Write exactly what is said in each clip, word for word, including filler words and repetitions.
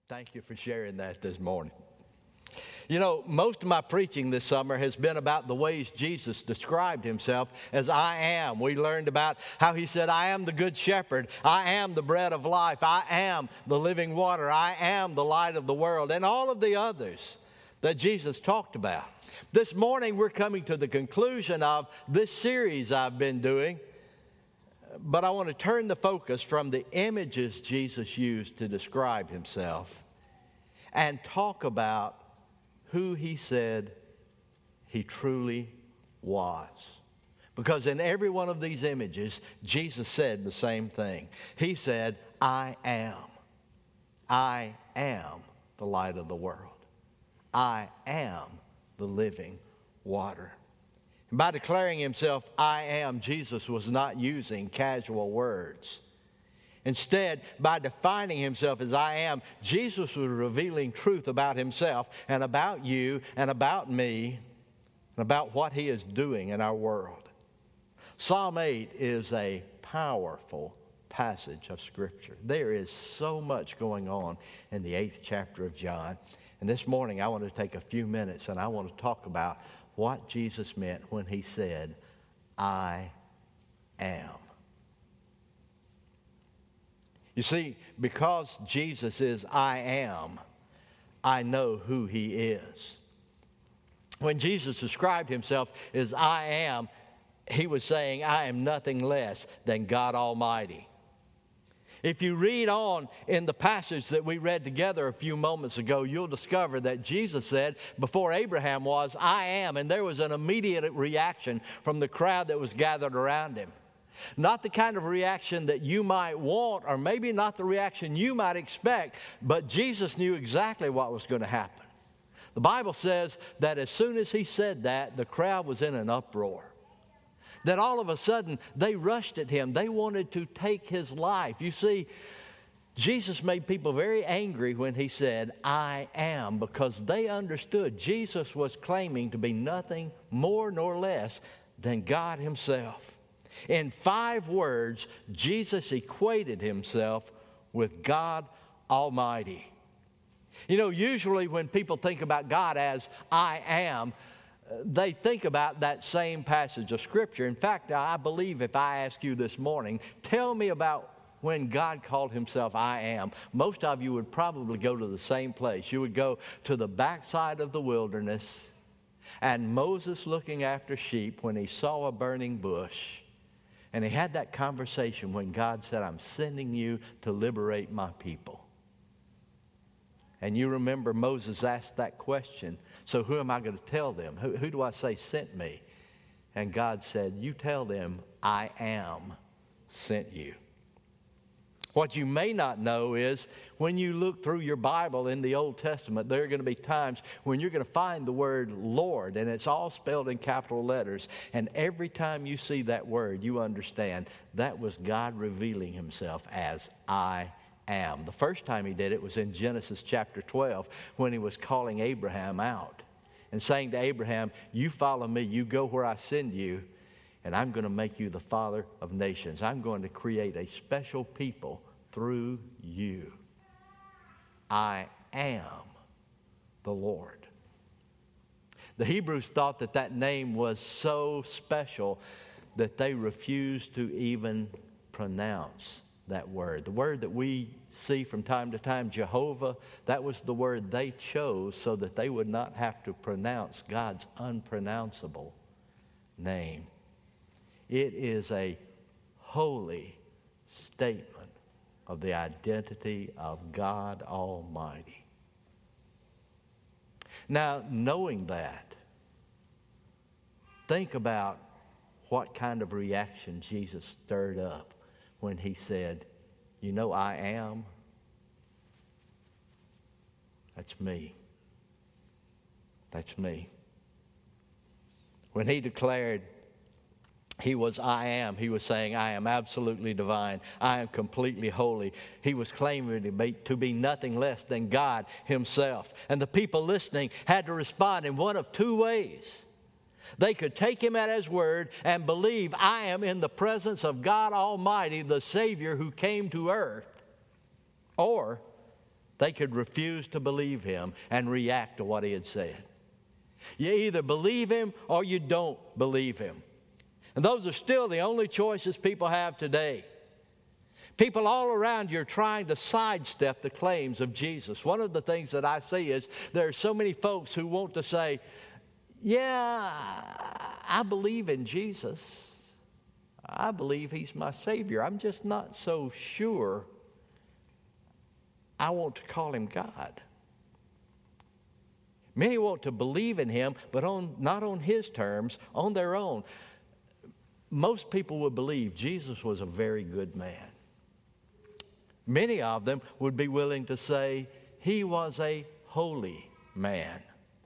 Thank you for sharing that this morning. You know, most of my preaching this summer has been about the ways Jesus described himself as I am. We learned about how he said, I am the good shepherd. I am the bread of life. I am the living water. I am the light of the world. And all of the others that Jesus talked about. This morning we're coming to the conclusion of this series I've been doing. But I want to turn the focus from the images Jesus used to describe himself and talk about who he said he truly was. Because in every one of these images, Jesus said the same thing. He said, I am. I am the light of the world. I am the living water. And by declaring himself, I am, Jesus was not using casual words. Instead, by defining himself as I am, Jesus was revealing truth about himself and about you and about me and about what he is doing in our world. Psalm eight is a powerful passage of Scripture. There is so much going on in the eighth chapter of John. And this morning I want to take a few minutes and I want to talk about what Jesus meant when he said, I am. You see, because Jesus is I am, I know who he is. When Jesus described himself as I am, he was saying, I am nothing less than God Almighty. If you read on in the passage that we read together a few moments ago, you'll discover that Jesus said, before Abraham was, I am. And there was an immediate reaction from the crowd that was gathered around him. Not the kind of reaction that you might want, or maybe not the reaction you might expect, but Jesus knew exactly what was going to happen. The Bible says that as soon as he said that, the crowd was in an uproar. That all of a sudden, they rushed at him. They wanted to take his life. You see, Jesus made people very angry when he said, I am, because they understood Jesus was claiming to be nothing more nor less than God himself. In five words, Jesus equated himself with God Almighty. You know, usually when people think about God as I am, they think about that same passage of Scripture. In fact, I believe if I ask you this morning, tell me about when God called himself I am, most of you would probably go to the same place. You would go to the backside of the wilderness and Moses looking after sheep when he saw a burning bush. And he had that conversation when God said, I'm sending you to liberate my people. And you remember Moses asked that question, so who am I going to tell them? Who, who do I say sent me? And God said, you tell them, I am sent you. What you may not know is when you look through your Bible in the Old Testament, there are going to be times when you're going to find the word Lord, and it's all spelled in capital letters. And every time you see that word, you understand that was God revealing himself as I am. Am. The first time he did it was in Genesis chapter twelve when he was calling Abraham out and saying to Abraham, you follow me, you go where I send you, and I'm going to make you the father of nations. I'm going to create a special people through you. I am the Lord. The Hebrews thought that that name was so special that they refused to even pronounce that word. The word that we see from time to time, Jehovah, that was the word they chose so that they would not have to pronounce God's unpronounceable name. It is a holy statement of the identity of God Almighty. Now, knowing that, think about what kind of reaction Jesus stirred up when he said, you know I am? That's me. That's me. When he declared he was I am, he was saying I am absolutely divine. I am completely holy. He was claiming to be, to be nothing less than God himself. And the people listening had to respond in one of two ways. They could take him at his word and believe I am in the presence of God Almighty, the Savior who came to earth. Or They could refuse to believe him and react to what he had said. You either believe him or you don't believe him. And those are still the only choices people have today. People all around you are trying to sidestep the claims of Jesus. One of the things that I see is there are so many folks who want to say, yeah, I believe in Jesus. I believe he's my Savior. I'm just not so sure I want to call him God. Many want to believe in him, but on, not on his terms, on their own. Most people would believe Jesus was a very good man. Many of them would be willing to say he was a holy man.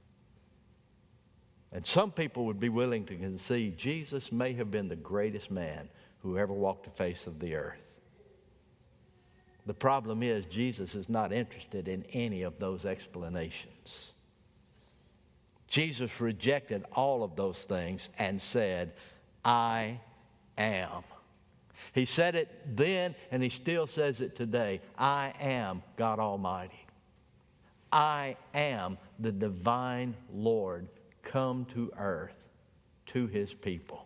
And some people would be willing to concede Jesus may have been the greatest man who ever walked the face of the earth. The problem is Jesus is not interested in any of those explanations. Jesus rejected all of those things and said, I am. He said it then, and he still says it today. I am God Almighty. I am the divine Lord come to earth to his people.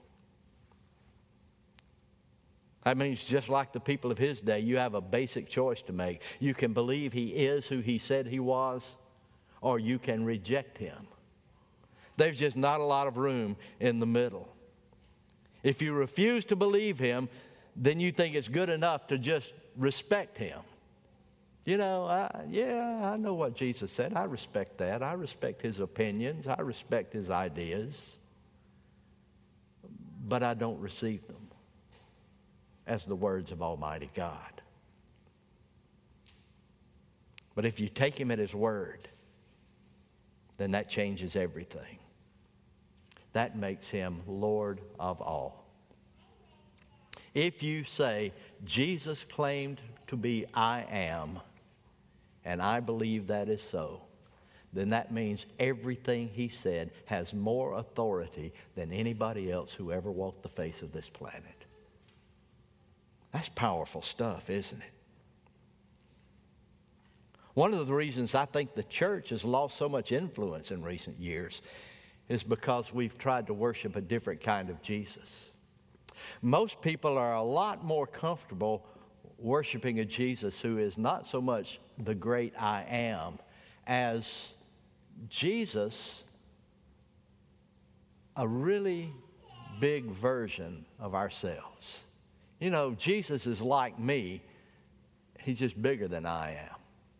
That means just like the people of his day, you have a basic choice to make. You can believe he is who he said he was, or you can reject him. There's just not a lot of room in the middle. If you refuse to believe him, then you think it's good enough to just respect him. You know, I, yeah, I know what Jesus said. I respect that. I respect his opinions. I respect his ideas. But I don't receive them as the words of Almighty God. But if you take him at his word, then that changes everything. That makes him Lord of all. If you say, Jesus claimed to be I am, and I believe that is so, then that means everything he said has more authority than anybody else who ever walked the face of this planet. That's powerful stuff, isn't it? One of the reasons I think the church has lost so much influence in recent years is because we've tried to worship a different kind of Jesus. Most people are a lot more comfortable worshiping a Jesus who is not so much the great I am as Jesus, a really big version of ourselves. You know, Jesus is like me. He's just bigger than I am.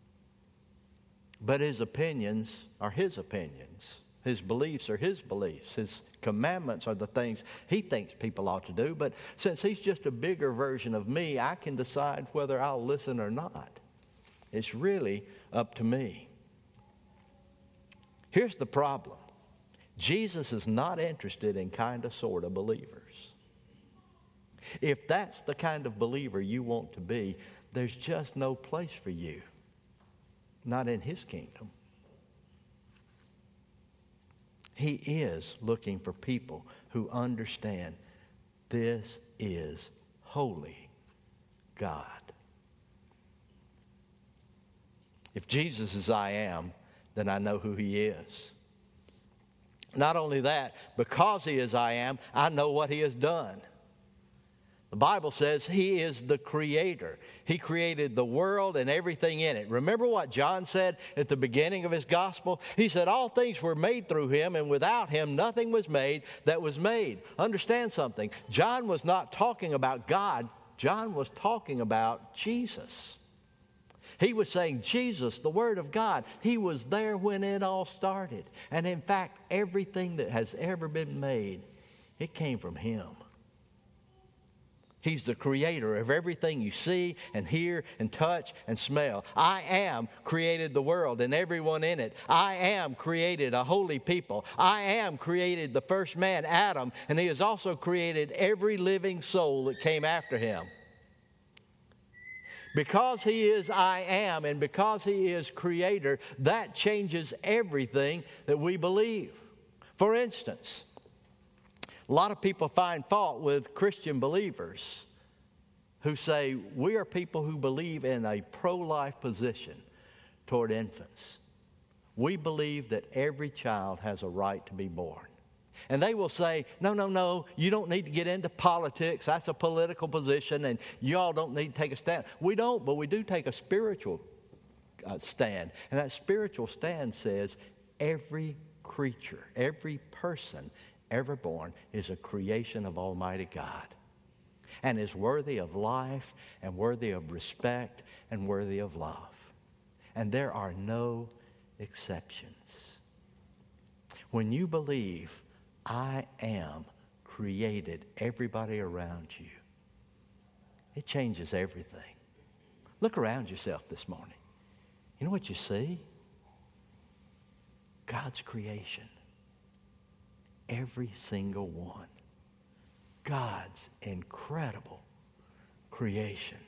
But his opinions are his opinions. His beliefs are his beliefs. His commandments are the things he thinks people ought to do. But since he's just a bigger version of me, I can decide whether I'll listen or not. It's really up to me. Here's the problem. Jesus is not interested in kind of sort of believers. If that's the kind of believer you want to be, there's just no place for you. Not in his kingdom. He is looking for people who understand this is holy God. If Jesus is I am, then I know who he is. Not only that, because he is I am, I know what he has done. The Bible says he is the creator. He created the world and everything in it. Remember what John said at the beginning of his gospel? He said, all things were made through him, and without him nothing was made that was made. Understand something. John was not talking about God. John was talking about Jesus. He was saying Jesus, the Word of God, he was there when it all started. And in fact, everything that has ever been made, it came from him. He's the creator of everything you see and hear and touch and smell. I am created the world and everyone in it. I am created a holy people. I am created the first man, Adam, and he has also created every living soul that came after him. Because he is I am and because he is creator, that changes everything that we believe. For instance, a lot of people find fault with Christian believers who say we are people who believe in a pro-life position. toward infants. We believe that every child has a right to be born. And they will say, no, no, no, you don't need to get into politics. That's a political position, and y'all don't need to take a stand. We don't, but we do take a spiritual uh, stand. And that spiritual stand says every creature, every person ever born is a creation of Almighty God and is worthy of life and worthy of respect and worthy of love. And there are no exceptions. When you believe I am created everybody around you, it changes everything. Look around yourself this morning. You know what you see? God's creation. Every single one. God's incredible creation.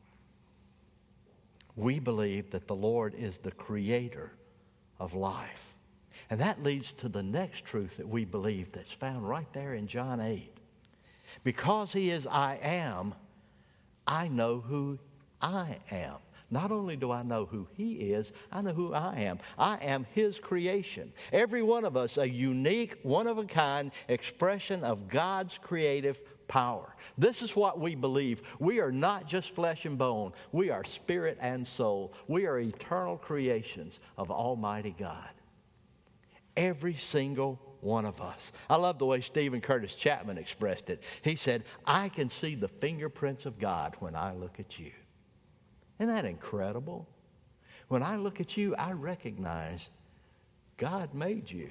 We believe that the Lord is the creator of life. And that leads to the next truth that we believe that's found right there in John eight. Because he is I am, I know who I am. Not only do I know who he is, I know who I am. I am his creation. Every one of us a unique, one-of-a-kind expression of God's creative power. This is what we believe. We are not just flesh and bone. We are spirit and soul. We are eternal creations of Almighty God. Every single one of us. I love the way Stephen Curtis Chapman expressed it. He said, I can see the fingerprints of God when I look at you. Isn't that incredible? When I look at you, I recognize God made you.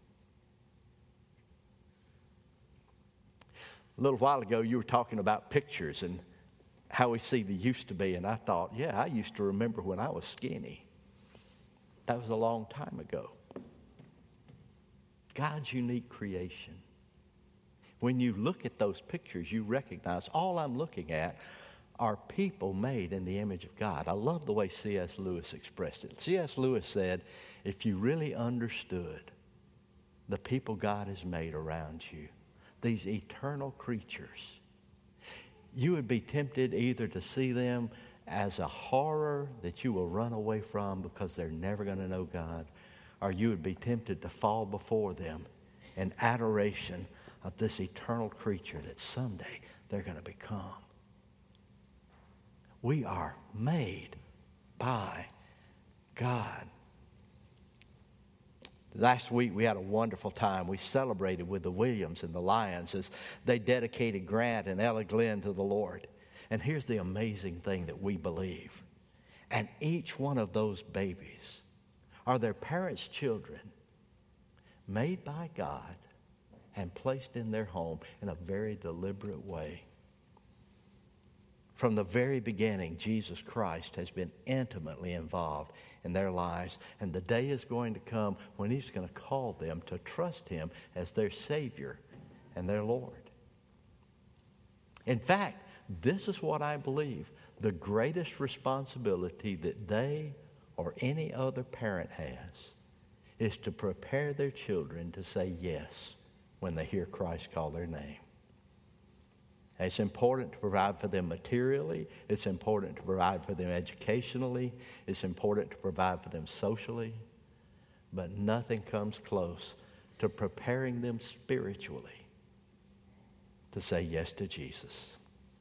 A little while ago, you were talking about pictures and how we see the used to be. And I thought, yeah, I used to remember when I was skinny. That was a long time ago. God's unique creation. When you look at those pictures, you recognize all I'm looking at are people made in the image of God. I love the way C S Lewis expressed it. C S Lewis said, if you really understood the people God has made around you, these eternal creatures, you would be tempted either to see them as a horror that you will run away from because they're never going to know God, or you would be tempted to fall before them in adoration of this eternal creature that someday they're going to become. We are made by God. Last week we had a wonderful time. We celebrated with the Williams and the Lyons as they dedicated Grant and Ella Glenn to the Lord. And here's the amazing thing that we believe. And each one of those babies are their parents' children made by God and placed in their home in a very deliberate way. From the very beginning, Jesus Christ has been intimately involved in their lives. And the day is going to come when he's going to call them to trust him as their Savior and their Lord. In fact, this is what I believe. The greatest responsibility that they or any other parent has is to prepare their children to say yes when they hear Christ call their name. It's important to provide for them materially. It's important to provide for them educationally. It's important to provide for them socially. But nothing comes close to preparing them spiritually to say yes to Jesus.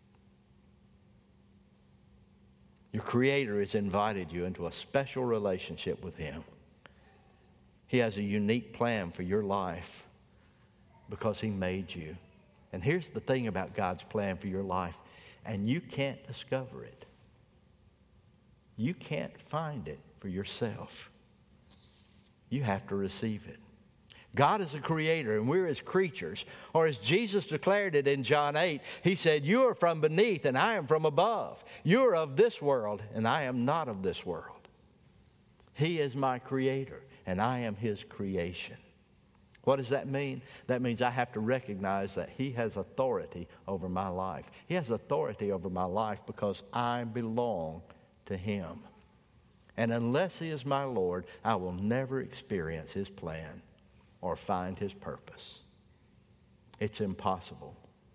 Your Creator has invited you into a special relationship with him. He has a unique plan for your life because he made you. And here's the thing about God's plan for your life, and you can't discover it. You can't find it for yourself. You have to receive it. God is a creator, and we're his creatures. Or as Jesus declared it in John eight, he said, you are from beneath, and I am from above. You are of this world, and I am not of this world. He is my creator, and I am his creation. What does that mean? That means I have to recognize that he has authority over my life. He has authority over my life because I belong to him. And unless he is my Lord, I will never experience his plan or find his purpose. It's impossible.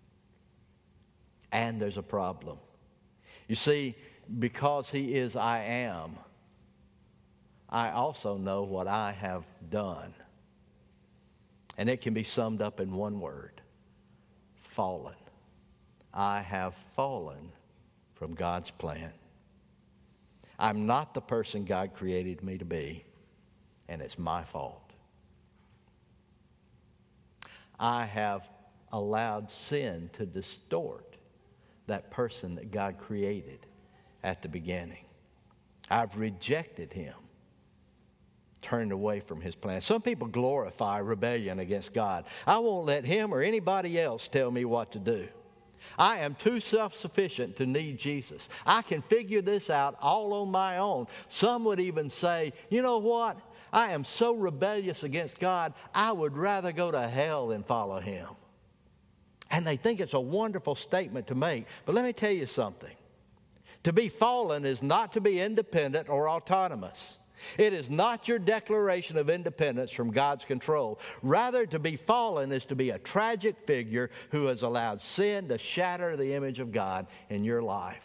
And there's a problem. You see, because he is I am, I also know what I have done. And it can be summed up in one word: fallen. I have fallen from God's plan. I'm not the person God created me to be, and it's my fault. I have allowed sin to distort that person that God created at the beginning. I've rejected him, turned away from his plan. Some people glorify rebellion against God. I won't let him or anybody else tell me what to do. I am too self-sufficient to need Jesus. I can figure this out all on my own. Some would even say, you know what? I am so rebellious against God, I would rather go to hell than follow him. And they think it's a wonderful statement to make. But let me tell you something. To be fallen is not to be independent or autonomous. It is not your declaration of independence from God's control. Rather, to be fallen is to be a tragic figure who has allowed sin to shatter the image of God in your life.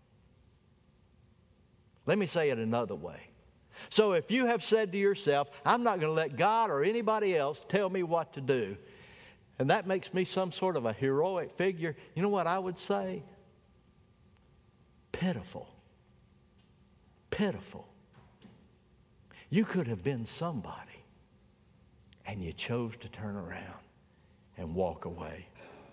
Let me say it another way. So if you have said to yourself, I'm not going to let God or anybody else tell me what to do, and that makes me some sort of a heroic figure, you know what I would say? Pitiful. Pitiful. You could have been somebody, and you chose to turn around and walk away.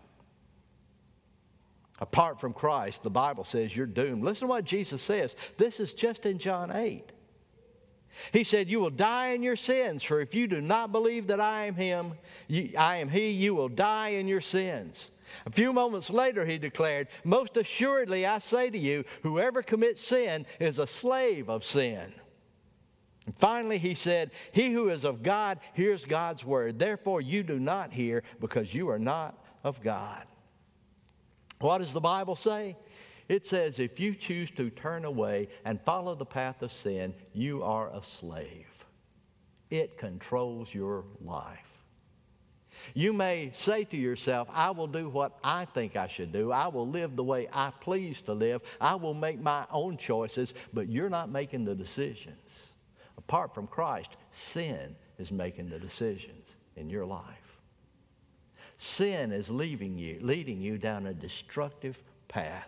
Apart from Christ, the Bible says you're doomed. Listen to what Jesus says. This is just in John eight. He said, you will die in your sins, for if you do not believe that I am him, you, I am he, you will die in your sins. A few moments later, he declared, most assuredly I say to you, whoever commits sin is a slave of sin. And finally, he said, he who is of God hears God's word. Therefore, you do not hear because you are not of God. What does the Bible say? It says if you choose to turn away and follow the path of sin, you are a slave. It controls your life. You may say to yourself, I will do what I think I should do. I will live the way I please to live. I will make my own choices, but you're not making the decisions. Apart from Christ, sin is making the decisions in your life. Sin is leaving you, leading you down a destructive path.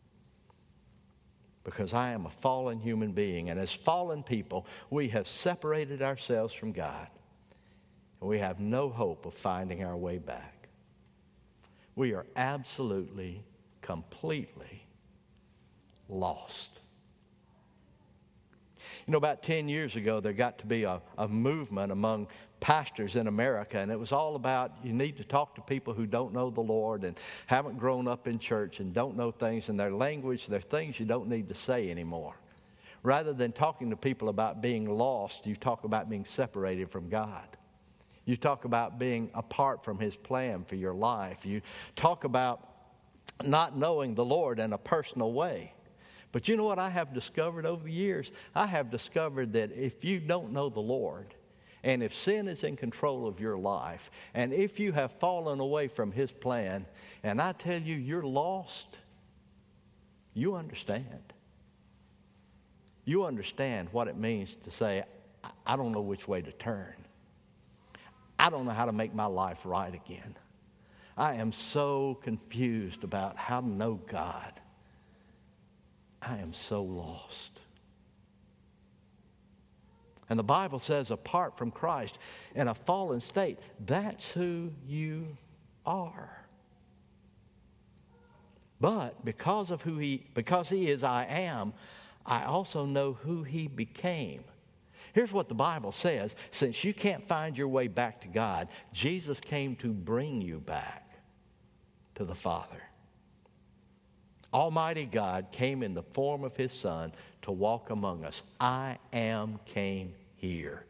Because I am a fallen human being, and as fallen people, we have separated ourselves from God. And we have no hope of finding our way back. We are absolutely, completely lost. You know, about ten years ago, there got to be a, a movement among pastors in America, and it was all about you need to talk to people who don't know the Lord and haven't grown up in church and don't know things in their language. There are things you don't need to say anymore. Rather than talking to people about being lost, you talk about being separated from God. You talk about being apart from his plan for your life. You talk about not knowing the Lord in a personal way. But you know what I have discovered over the years? I have discovered that if you don't know the Lord, and if sin is in control of your life, and if you have fallen away from his plan, and I tell you you're lost, you understand. You understand what it means to say, I don't know which way to turn. I don't know how to make my life right again. I am so confused about how to know God. I am so lost. And the Bible says, apart from Christ, in a fallen state, that's who you are. But because of who he, because he is I am, I also know who he became. Here's what the Bible says. Since you can't find your way back to God, Jesus came to bring you back to the Father. Almighty God came in the form of his Son to walk among us. I am came here.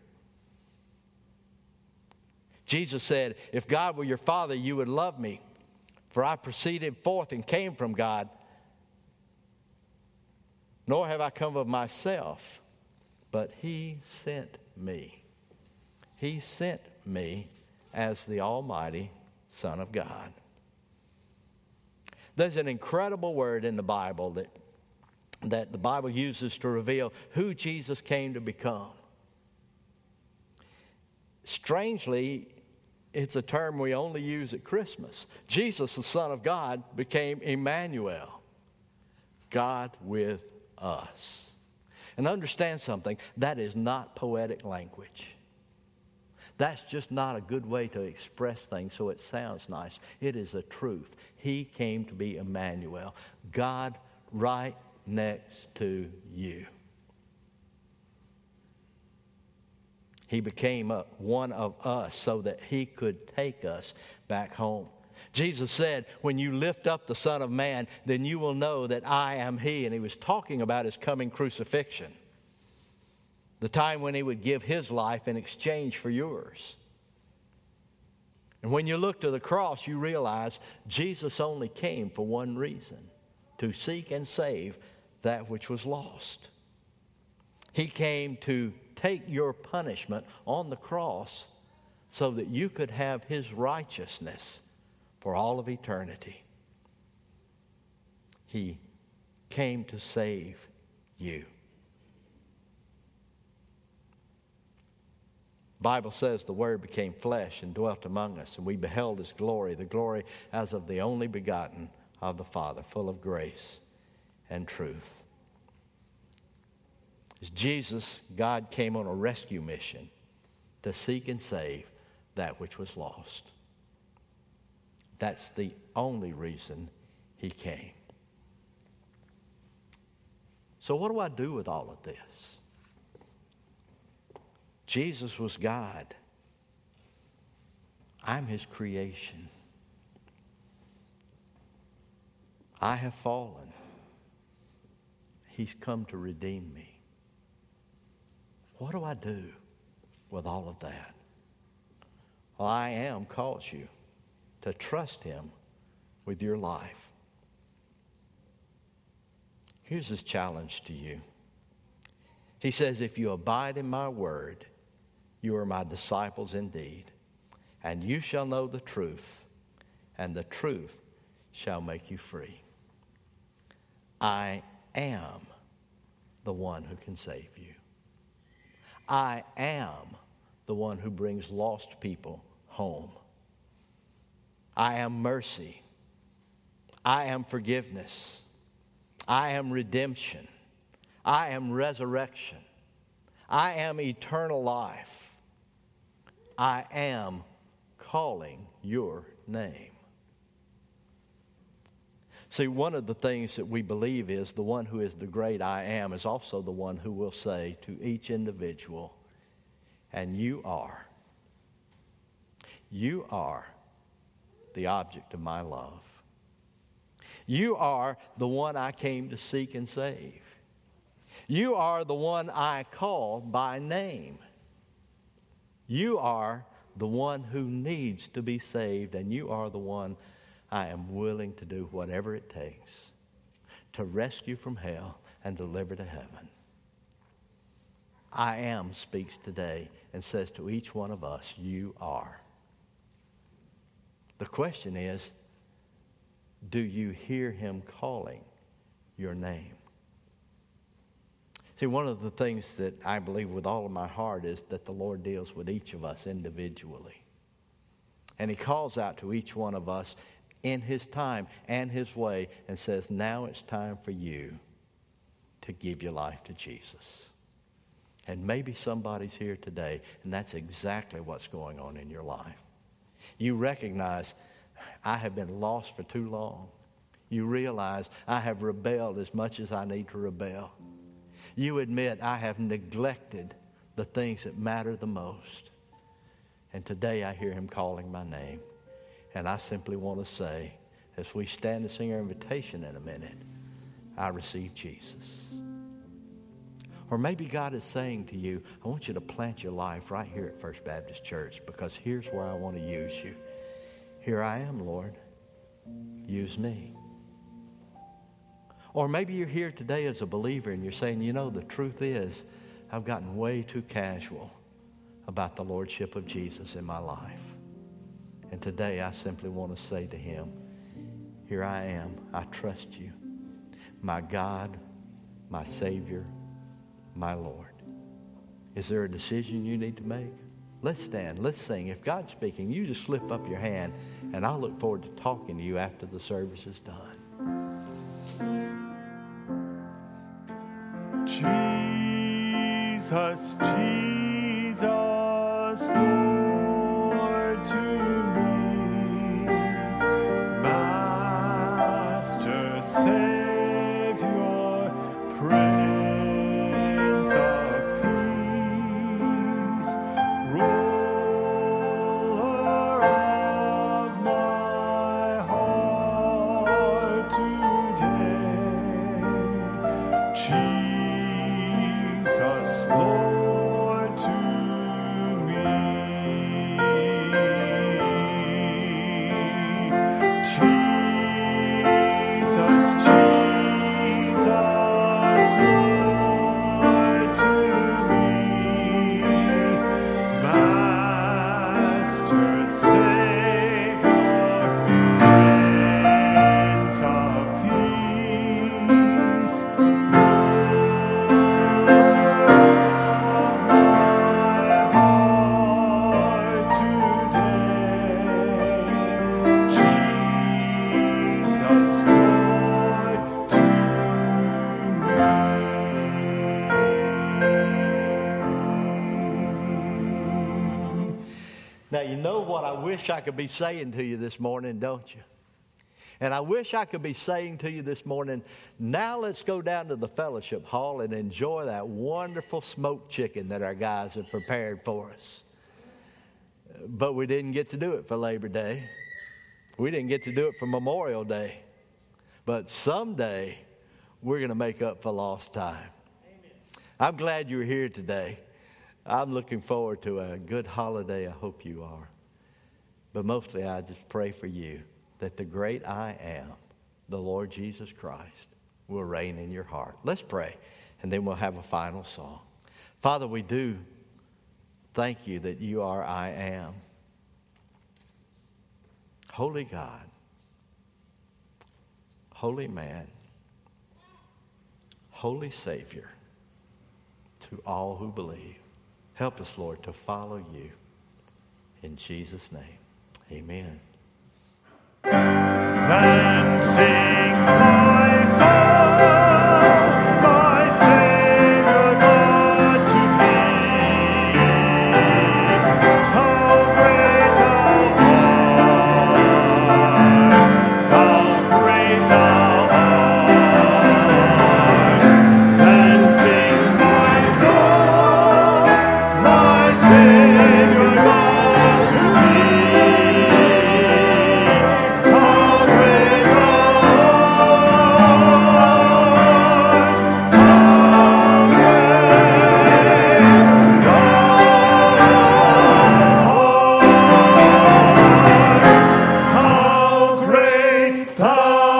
Jesus said, if God were your Father, you would love me. For I proceeded forth and came from God. Nor have I come of myself, but he sent me. He sent me as the Almighty Son of God. There's an incredible word in the Bible that, that the Bible uses to reveal who Jesus came to become. Strangely, it's a term we only use at Christmas. Jesus, the Son of God, became Emmanuel, God with us. And understand something, that is not poetic language. That's just not a good way to express things so it sounds nice. It is a truth. He came to be Emmanuel, God right next to you. He became a, one of us so that he could take us back home. Jesus said, when you lift up the Son of Man, then you will know that I am he. And he was talking about his coming crucifixion, the time when he would give his life in exchange for yours. And when you look to the cross, you realize Jesus only came for one reason, to seek and save that which was lost. He came to take your punishment on the cross so that you could have his righteousness for all of eternity. He came to save you. The Bible says the Word became flesh and dwelt among us, and we beheld his glory, the glory as of the only begotten of the Father, full of grace and truth. As Jesus, God came on a rescue mission to seek and save that which was lost. That's the only reason he came. So what do I do with all of this? Jesus was God. I'm his creation. I have fallen. He's come to redeem me. What do I do with all of that? Well, I am calls you to trust him with your life. Here's his challenge to you. He says, if you abide in my word, you are my disciples indeed, and you shall know the truth, and the truth shall make you free. I am the one who can save you. I am the one who brings lost people home. I am mercy. I am forgiveness. I am redemption. I am resurrection. I am eternal life. I am calling your name. See, one of the things that we believe is the one who is the great I am is also the one who will say to each individual, and you are, you are the object of my love. You are the one I came to seek and save. You are the one I call by name. You are the one who needs to be saved, and you are the one I am willing to do whatever it takes to rescue from hell and deliver to heaven. I am speaks today and says to each one of us, you are. The question is, do you hear him calling your name? See, one of the things that I believe with all of my heart is that the Lord deals with each of us individually. And he calls out to each one of us in his time and his way and says, now it's time for you to give your life to Jesus. And maybe somebody's here today, and that's exactly what's going on in your life. You recognize, I have been lost for too long. You realize, I have rebelled as much as I need to rebel. You admit, I have neglected the things that matter the most. And today I hear him calling my name. And I simply want to say, as we stand to sing our invitation in a minute, I receive Jesus. Or maybe God is saying to you, I want you to plant your life right here at First Baptist Church, because here's where I want to use you. Here I am, Lord. Use me. Or maybe you're here today as a believer and you're saying, you know, the truth is, I've gotten way too casual about the lordship of Jesus in my life. And today I simply want to say to him, here I am. I trust you. My God, my Savior, my Lord. Is there a decision you need to make? Let's stand. Let's sing. If God's speaking, you just slip up your hand, and I'll look forward to talking to you after the service is done. Jesus, Jesus, Lord to me, Master, Savior, Prince of Peace, Ruler of my heart today. Jesus, Lord to me. Jesus, Jesus, Lord to me. Master, Savior, Prince of Peace, Now, you know what I wish I could be saying to you this morning, don't you? And I wish I could be saying to you this morning, now let's go down to the fellowship hall and enjoy that wonderful smoked chicken that our guys have prepared for us. But we didn't get to do it for Labor Day. We didn't get to do it for Memorial Day. But someday, we're going to make up for lost time. Amen. I'm glad you're here today. I'm looking forward to a good holiday. I hope you are. But mostly, I just pray for you that the great I am, the Lord Jesus Christ, will reign in your heart. Let's pray, and then we'll have a final song. Father, we do thank you that you are I am. Holy God, holy man, holy Savior to all who believe. Help us, Lord, to follow you. In Jesus' name, amen. Then sings my soul, my Savior God to thee. How great thou art, how great thou art. Then sings my soul, my Savior God to thee. How great thou art, how great thou art, how great thou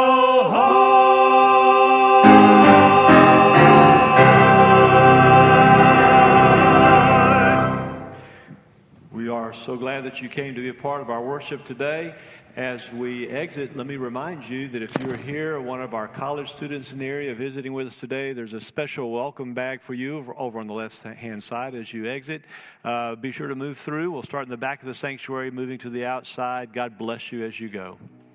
art. We are so glad that you came to be a part of our worship today. As we exit, let me remind you that if you're here, one of our college students in the area visiting with us today, there's a special welcome bag for you over, over on the left-hand side as you exit. Uh, be sure to move through. We'll start in the back of the sanctuary, moving to the outside. God bless you as you go.